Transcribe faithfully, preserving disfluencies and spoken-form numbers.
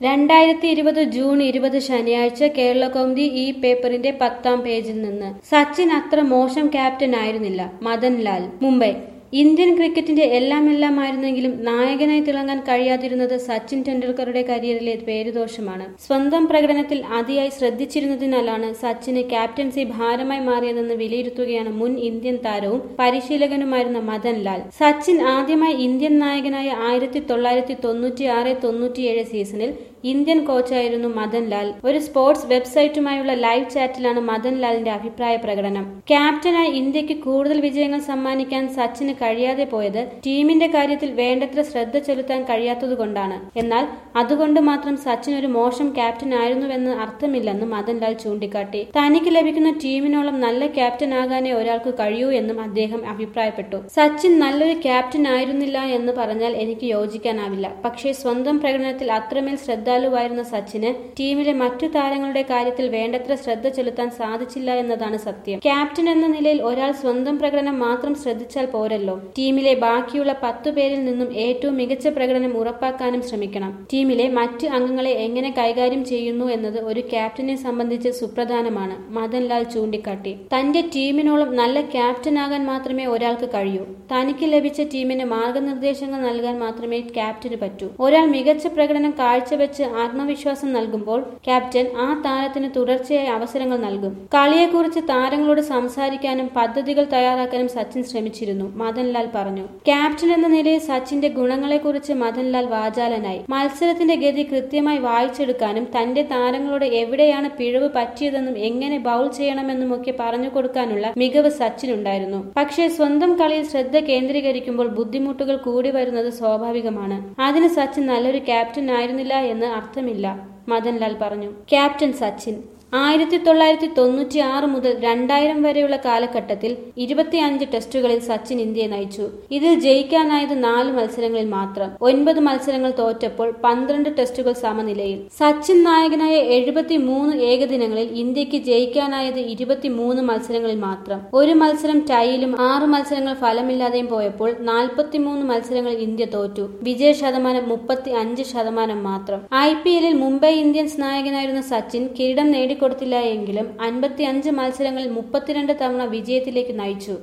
രണ്ടായിരത്തി ഇരുപത് ജൂൺ ഇരുപത് ശനിയാഴ്ച കേരളകൗമുദി ഈ പേപ്പറിന്റെ പത്താം പേജിൽ നിന്ന് സച്ചിൻ അത്ര മോശം ക്യാപ്റ്റൻ ആയിരുന്നില്ല. മദൻലാൽ. മുംബൈ. ഇന്ത്യൻ ക്രിക്കറ്റിന്റെ എല്ലാമെല്ലാമായിരുന്നെങ്കിലും നായകനായി തിളങ്ങാൻ കഴിയാതിരുന്നത് സച്ചിൻ ടെണ്ടുൽക്കറുടെ കരിയറിലെ പേരുദോഷമാണ്. സ്വന്തം പ്രകടനത്തിൽ അതിയായി ശ്രദ്ധിച്ചിരുന്നതിനാലാണ് സച്ചിന് ക്യാപ്റ്റൻസി ഭാരമായി മാറിയതെന്ന് വിലയിരുത്തുകയാണ് മുൻ ഇന്ത്യൻ താരവും പരിശീലകനുമായിരുന്ന മദൻലാൽ. സച്ചിൻ ആദ്യമായി ഇന്ത്യൻ നായകനായ ആയിരത്തി തൊള്ളായിരത്തി തൊണ്ണൂറ്റി ആറ് തൊണ്ണൂറ്റിയേഴ് സീസണിൽ ഇന്ത്യൻ കോച്ചായിരുന്നു മദൻലാൽ. ഒരു സ്പോർട്സ് വെബ്സൈറ്റുമായുള്ള ലൈവ് ചാറ്റിലാണ് മദൻലാലിന്റെ അഭിപ്രായ പ്രകടനം. ക്യാപ്റ്റനായി ഇന്ത്യക്ക് കൂടുതൽ വിജയങ്ങൾ സമ്മാനിക്കാൻ സച്ചിന് കഴിയാതെ പോയത് ടീമിന്റെ കാര്യത്തിൽ വേണ്ടത്ര ശ്രദ്ധ ചെലുത്താൻ കഴിയാത്തതുകൊണ്ടാണ്. എന്നാൽ അതുകൊണ്ട് മാത്രം സച്ചിൻ ഒരു മോശം ക്യാപ്റ്റൻ ആയിരുന്നുവെന്ന് അർത്ഥമില്ലെന്ന് മദൻലാൽ ചൂണ്ടിക്കാട്ടി. തനിക്ക് ലഭിക്കുന്ന ടീമിനോളം നല്ല ക്യാപ്റ്റൻ ആകാനേ ഒരാൾക്ക് കഴിയൂ എന്നും അദ്ദേഹം അഭിപ്രായപ്പെട്ടു. സച്ചിൻ നല്ലൊരു ക്യാപ്റ്റൻ ആയിരുന്നില്ല എന്ന് പറഞ്ഞാൽ എനിക്ക് യോജിക്കാനാവില്ല. പക്ഷേ സ്വന്തം പ്രകടനത്തിൽ അത്രമേൽ ശ്രദ്ധാലുവായിരുന്ന സച്ചിന് ടീമിലെ മറ്റു താരങ്ങളുടെ കാര്യത്തിൽ വേണ്ടത്ര ശ്രദ്ധ ചെലുത്താൻ സാധിച്ചില്ല എന്നതാണ് സത്യം. ക്യാപ്റ്റൻ എന്ന നിലയിൽ ഒരാൾ സ്വന്തം പ്രകടനം മാത്രം ശ്രദ്ധിച്ചാൽ പോരല്ലോ. ടീമിലെ ബാക്കിയുള്ള പത്തു പേരിൽ നിന്നും ഏറ്റവും മികച്ച പ്രകടനം ഉറപ്പാക്കാനും ശ്രമിക്കണം. ടീമിലെ മറ്റ് അംഗങ്ങളെ എങ്ങനെ കൈകാര്യം ചെയ്യുന്നു എന്നത് ഒരു ക്യാപ്റ്റനെ സംബന്ധിച്ച് സുപ്രധാനമാണ്. മദൻലാൽ ചൂണ്ടിക്കാട്ടി. തന്റെ ടീമിനോളം നല്ല ക്യാപ്റ്റനാകാൻ മാത്രമേ ഒരാൾക്ക് കഴിയൂ. തനിക്ക് ലഭിച്ച ടീമിന് മാർഗനിർദ്ദേശങ്ങൾ നൽകാൻ മാത്രമേ ക്യാപ്റ്റന് പറ്റൂ. ഒരാൾ മികച്ച പ്രകടനം കാഴ്ചവെച്ച് ആത്മവിശ്വാസം നൽകുമ്പോൾ ക്യാപ്റ്റൻ ആ താരത്തിന് തുടർച്ചയായി അവസരങ്ങൾ നൽകും. കളിയെക്കുറിച്ച് താരങ്ങളോട് സംസാരിക്കാനും പദ്ധതികൾ തയ്യാറാക്കാനും സച്ചിൻ ശ്രമിച്ചിരുന്നു. മദൻലാൽ പറഞ്ഞു. ക്യാപ്റ്റൻ എന്ന നിലയിൽ സച്ചിന്റെ ഗുണങ്ങളെക്കുറിച്ച് മദൻലാൽ വാചാലനായി. മത്സരത്തിന്റെ ഗതി കൃത്യമായി വായിച്ചെടുക്കാനും തന്റെ താരങ്ങളോട് എവിടെയാണ് പിഴവ് പറ്റിയതെന്നും എങ്ങനെ ബൗൾ ചെയ്യണമെന്നുമൊക്കെ പറഞ്ഞു കൊടുക്കാനുള്ള മികവ് സച്ചിനുണ്ടായിരുന്നു. പക്ഷേ സ്വന്തം കളിയിൽ ശ്രദ്ധ കേന്ദ്രീകരിക്കുമ്പോൾ ബുദ്ധിമുട്ടുകൾ കൂടി വരുന്നത് സ്വാഭാവികമാണ്. അതിന് സച്ചിൻ നല്ലൊരു ക്യാപ്റ്റൻ ആയിരുന്നില്ല എന്ന് അർത്ഥമില്ല, മദൻലാൽ പറഞ്ഞു. ക്യാപ്റ്റൻ സച്ചിൻ. ആയിരത്തി തൊള്ളായിരത്തി തൊണ്ണൂറ്റി ആറ് മുതൽ രണ്ടായിരം വരെയുള്ള കാലഘട്ടത്തിൽ ഇരുപത്തിയഞ്ച് ടെസ്റ്റുകളിൽ സച്ചിൻ ഇന്ത്യയെ നയിച്ചു. ഇതിൽ ജയിക്കാനായത് നാല് മത്സരങ്ങളിൽ മാത്രം. ഒൻപത് മത്സരങ്ങൾ തോറ്റപ്പോൾ പന്ത്രണ്ട് ടെസ്റ്റുകൾ സമനിലയിൽ. സച്ചിൻ നായകനായ എഴുപത്തി മൂന്ന് ഏകദിനങ്ങളിൽ ഇന്ത്യക്ക് ജയിക്കാനായത് ഇരുപത്തിമൂന്ന് മത്സരങ്ങളിൽ മാത്രം. ഒരു മത്സരം ടൈയിലും ആറ് മത്സരങ്ങൾ ഫലമില്ലാതെയും പോയപ്പോൾ നാൽപ്പത്തിമൂന്ന് മത്സരങ്ങളിൽ ഇന്ത്യ തോറ്റു. വിജയ ശതമാനം മുപ്പത്തി അഞ്ച് ശതമാനം മാത്രം. ഐ പി എല്ലിൽ മുംബൈ ഇന്ത്യൻസ് നായകനായിരുന്ന സച്ചിൻ കിരീടം നേടി കൊടുത്തില്ല എങ്കിലും അൻപത്തി അഞ്ച് മത്സരങ്ങളിൽ മുപ്പത്തിരണ്ട് തവണ വിജയത്തിലേക്ക് നയിച്ചു.